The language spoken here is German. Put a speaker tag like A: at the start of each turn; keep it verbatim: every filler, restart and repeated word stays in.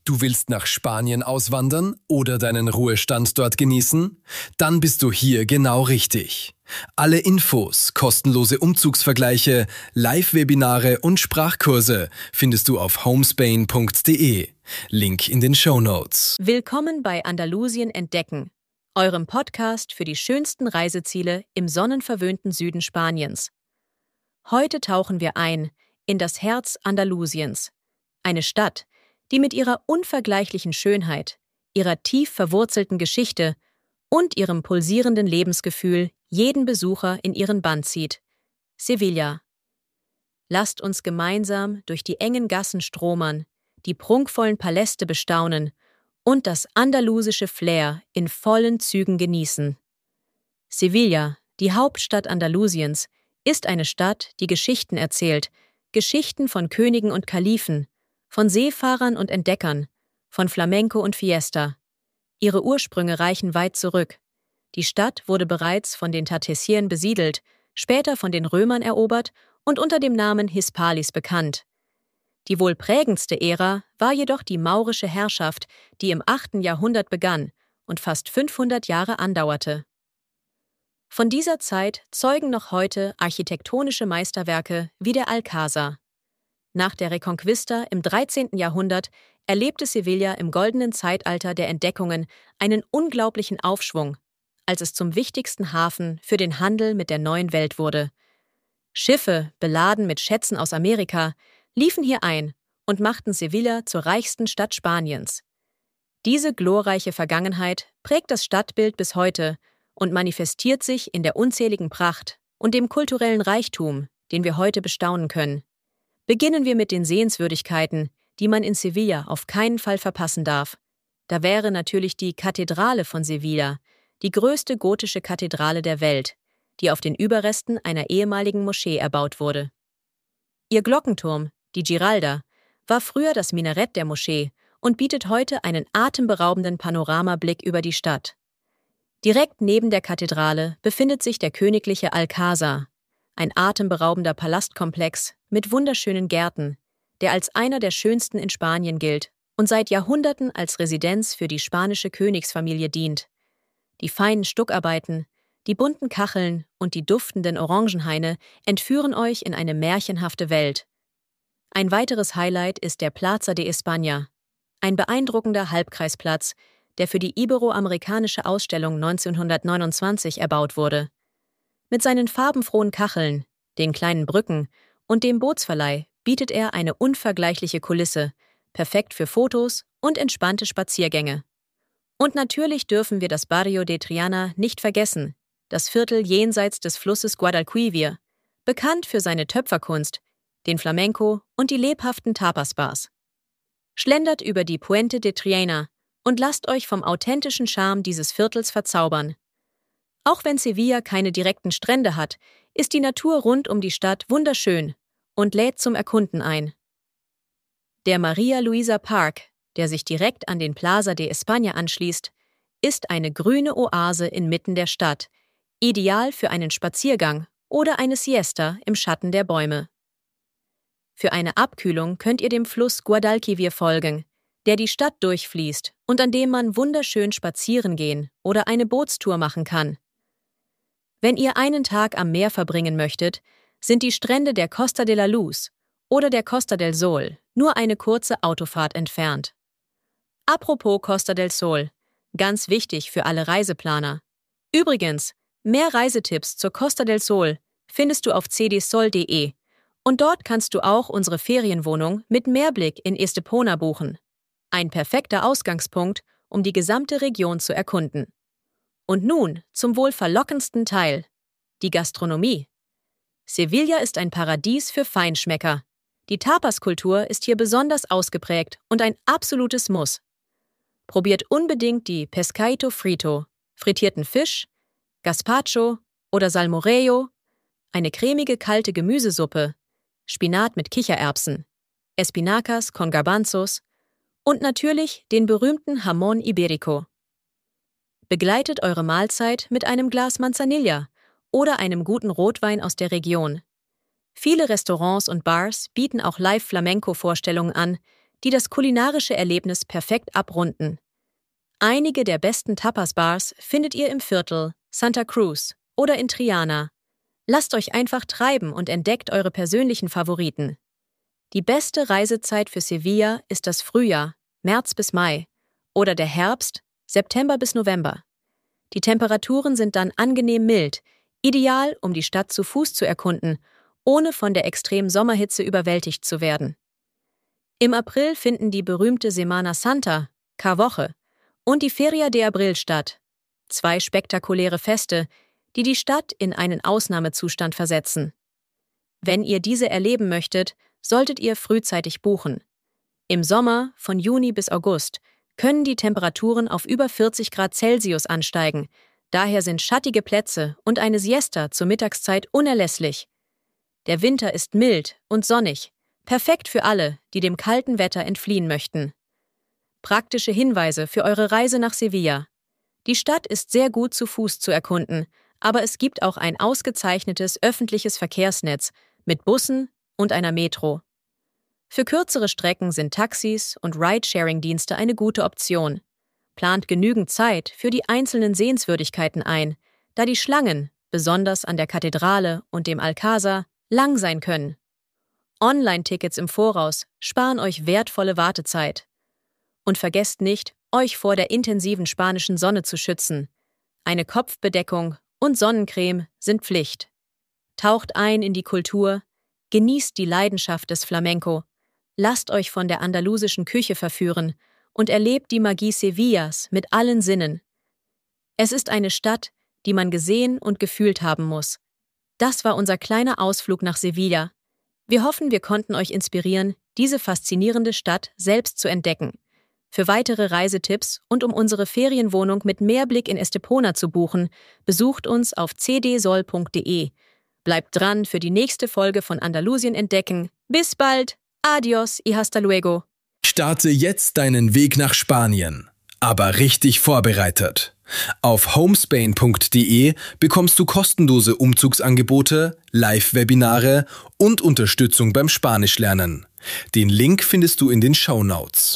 A: Du willst nach Spanien auswandern oder deinen Ruhestand dort genießen? Dann bist du hier genau richtig. Alle Infos, kostenlose Umzugsvergleiche, Live-Webinare und Sprachkurse findest du auf homespain punkt de. Link in den Shownotes.
B: Willkommen bei Andalusien entdecken, eurem Podcast für die schönsten Reiseziele im sonnenverwöhnten Süden Spaniens. Heute tauchen wir ein in das Herz Andalusiens, eine Stadt, die mit ihrer unvergleichlichen Schönheit, ihrer tief verwurzelten Geschichte und ihrem pulsierenden Lebensgefühl jeden Besucher in ihren Bann zieht: Sevilla. Lasst uns gemeinsam durch die engen Gassen stromern, die prunkvollen Paläste bestaunen und das andalusische Flair in vollen Zügen genießen. Sevilla, die Hauptstadt Andalusiens, ist eine Stadt, die Geschichten erzählt, Geschichten von Königen und Kalifen, von Seefahrern und Entdeckern, von Flamenco und Fiesta. Ihre Ursprünge reichen weit zurück. Die Stadt wurde bereits von den Tartessiern besiedelt, später von den Römern erobert und unter dem Namen Hispalis bekannt. Die wohl prägendste Ära war jedoch die maurische Herrschaft, die im achten Jahrhundert begann und fast fünfhundert Jahre andauerte. Von dieser Zeit zeugen noch heute architektonische Meisterwerke wie der Alcázar. Nach der Reconquista im dreizehnten Jahrhundert erlebte Sevilla im goldenen Zeitalter der Entdeckungen einen unglaublichen Aufschwung, als es zum wichtigsten Hafen für den Handel mit der neuen Welt wurde. Schiffe, beladen mit Schätzen aus Amerika, liefen hier ein und machten Sevilla zur reichsten Stadt Spaniens. Diese glorreiche Vergangenheit prägt das Stadtbild bis heute und manifestiert sich in der unzähligen Pracht und dem kulturellen Reichtum, den wir heute bestaunen können. Beginnen wir mit den Sehenswürdigkeiten, die man in Sevilla auf keinen Fall verpassen darf. Da wäre natürlich die Kathedrale von Sevilla, die größte gotische Kathedrale der Welt, die auf den Überresten einer ehemaligen Moschee erbaut wurde. Ihr Glockenturm, die Giralda, war früher das Minarett der Moschee und bietet heute einen atemberaubenden Panoramablick über die Stadt. Direkt neben der Kathedrale befindet sich der königliche Alcázar, ein atemberaubender Palastkomplex mit wunderschönen Gärten, der als einer der schönsten in Spanien gilt und seit Jahrhunderten als Residenz für die spanische Königsfamilie dient. Die feinen Stuckarbeiten, die bunten Kacheln und die duftenden Orangenhaine entführen euch in eine märchenhafte Welt. Ein weiteres Highlight ist der Plaza de España, ein beeindruckender Halbkreisplatz, der für die Iberoamerikanische Ausstellung neunzehnhundertneunundzwanzig erbaut wurde. Mit seinen farbenfrohen Kacheln, den kleinen Brücken und dem Bootsverleih bietet er eine unvergleichliche Kulisse, perfekt für Fotos und entspannte Spaziergänge. Und natürlich dürfen wir das Barrio de Triana nicht vergessen, das Viertel jenseits des Flusses Guadalquivir, bekannt für seine Töpferkunst, den Flamenco und die lebhaften Tapas-Bars. Schlendert über die Puente de Triana und lasst euch vom authentischen Charme dieses Viertels verzaubern. Auch wenn Sevilla keine direkten Strände hat, ist die Natur rund um die Stadt wunderschön und lädt zum Erkunden ein. Der Maria Luisa Park, der sich direkt an den Plaza de España anschließt, ist eine grüne Oase inmitten der Stadt, ideal für einen Spaziergang oder eine Siesta im Schatten der Bäume. Für eine Abkühlung könnt ihr dem Fluss Guadalquivir folgen, der die Stadt durchfließt und an dem man wunderschön spazieren gehen oder eine Bootstour machen kann. Wenn ihr einen Tag am Meer verbringen möchtet, sind die Strände der Costa de la Luz oder der Costa del Sol nur eine kurze Autofahrt entfernt. Apropos Costa del Sol, ganz wichtig für alle Reiseplaner. Übrigens, mehr Reisetipps zur Costa del Sol findest du auf c d sol punkt de und dort kannst du auch unsere Ferienwohnung mit Meerblick in Estepona buchen. Ein perfekter Ausgangspunkt, um die gesamte Region zu erkunden. Und nun zum wohl verlockendsten Teil, die Gastronomie. Sevilla ist ein Paradies für Feinschmecker. Die Tapas-Kultur ist hier besonders ausgeprägt und ein absolutes Muss. Probiert unbedingt die Pescadito Frito, frittierten Fisch, Gazpacho oder Salmorejo, eine cremige kalte Gemüsesuppe, Spinat mit Kichererbsen, Espinacas con Garbanzos und natürlich den berühmten Jamón Ibérico. Begleitet eure Mahlzeit mit einem Glas Manzanilla oder einem guten Rotwein aus der Region. Viele Restaurants und Bars bieten auch Live-Flamenco-Vorstellungen an, die das kulinarische Erlebnis perfekt abrunden. Einige der besten Tapas-Bars findet ihr im Viertel, Santa Cruz oder in Triana. Lasst euch einfach treiben und entdeckt eure persönlichen Favoriten. Die beste Reisezeit für Sevilla ist das Frühjahr, März bis Mai, oder der Herbst, September bis November. Die Temperaturen sind dann angenehm mild, ideal, um die Stadt zu Fuß zu erkunden, ohne von der extremen Sommerhitze überwältigt zu werden. Im April finden die berühmte Semana Santa, Karwoche, und die Feria de Abril statt. Zwei spektakuläre Feste, die die Stadt in einen Ausnahmezustand versetzen. Wenn ihr diese erleben möchtet, solltet ihr frühzeitig buchen. Im Sommer, von Juni bis August, können die Temperaturen auf über vierzig Grad Celsius ansteigen, daher sind schattige Plätze und eine Siesta zur Mittagszeit unerlässlich. Der Winter ist mild und sonnig, perfekt für alle, die dem kalten Wetter entfliehen möchten. Praktische Hinweise für eure Reise nach Sevilla. Die Stadt ist sehr gut zu Fuß zu erkunden, aber es gibt auch ein ausgezeichnetes öffentliches Verkehrsnetz mit Bussen und einer Metro. Für kürzere Strecken sind Taxis und Ridesharing-Dienste eine gute Option. Plant genügend Zeit für die einzelnen Sehenswürdigkeiten ein, da die Schlangen, besonders an der Kathedrale und dem Alcázar, lang sein können. Online-Tickets im Voraus sparen euch wertvolle Wartezeit. Und vergesst nicht, euch vor der intensiven spanischen Sonne zu schützen. Eine Kopfbedeckung und Sonnencreme sind Pflicht. Taucht ein in die Kultur, genießt die Leidenschaft des Flamenco, lasst euch von der andalusischen Küche verführen und erlebt die Magie Sevillas mit allen Sinnen. Es ist eine Stadt, die man gesehen und gefühlt haben muss. Das war unser kleiner Ausflug nach Sevilla. Wir hoffen, wir konnten euch inspirieren, diese faszinierende Stadt selbst zu entdecken. Für weitere Reisetipps und um unsere Ferienwohnung mit Meerblick in Estepona zu buchen, besucht uns auf c d sol punkt d e. Bleibt dran für die nächste Folge von Andalusien entdecken. Bis bald! Adios y hasta luego!
A: Starte jetzt deinen Weg nach Spanien, aber richtig vorbereitet. Auf homespain punkt d e bekommst du kostenlose Umzugsangebote, Live-Webinare und Unterstützung beim Spanischlernen. Den Link findest du in den Shownotes.